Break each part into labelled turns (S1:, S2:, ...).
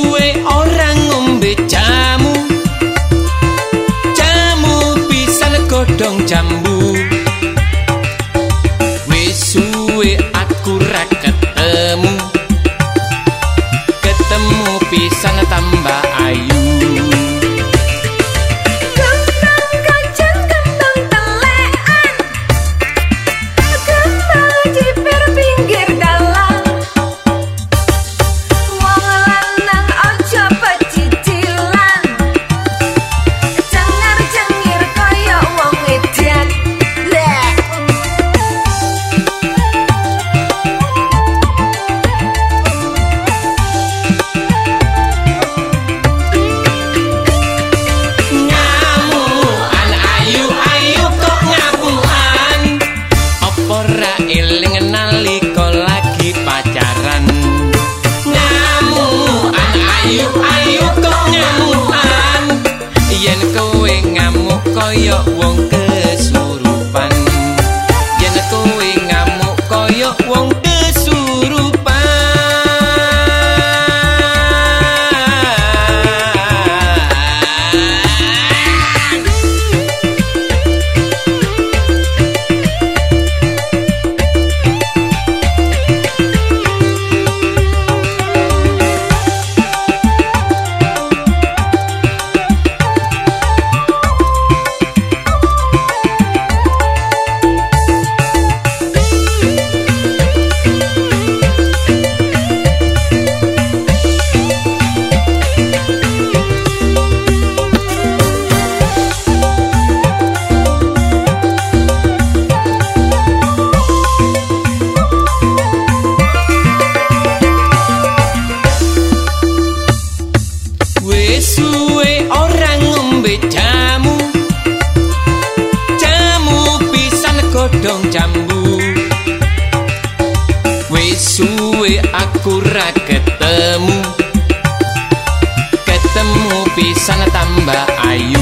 S1: suwe ora ngombe jamu, jamu pisan godhong jambu. Wis suwe aku ra ketemu, ketemu pisan tambah ayu. Eling nalika lagi pacaran, ngamukan ayu kok ngamukan, yen kowe ngamuk kaya wong kesurupan, yen kowe ngamuk kaya wong kesurupan. Suwe ora ngombe jamu, jamu pisan godhong jambu. Wis suwe aku ra ketemu, ketemu pisan tambah ayu.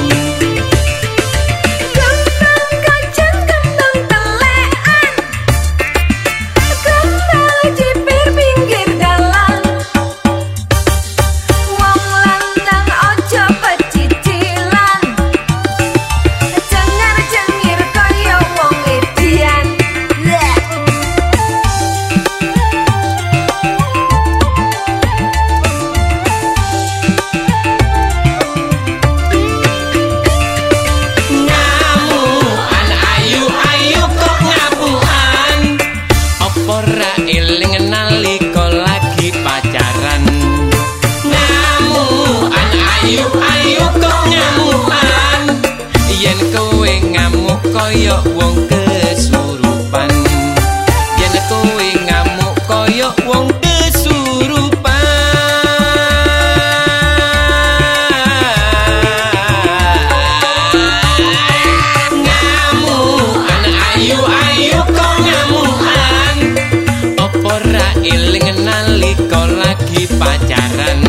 S1: Eling nalika lagi pacaran, ngamukan ayu kok ngamukan, yen kowe ngamuk kaya wong kesurupan, yen kowe ngamuk kaya wong kesurupan. Ngamukan ayu kok ngamukan, ora eling nalika lagi pacaran.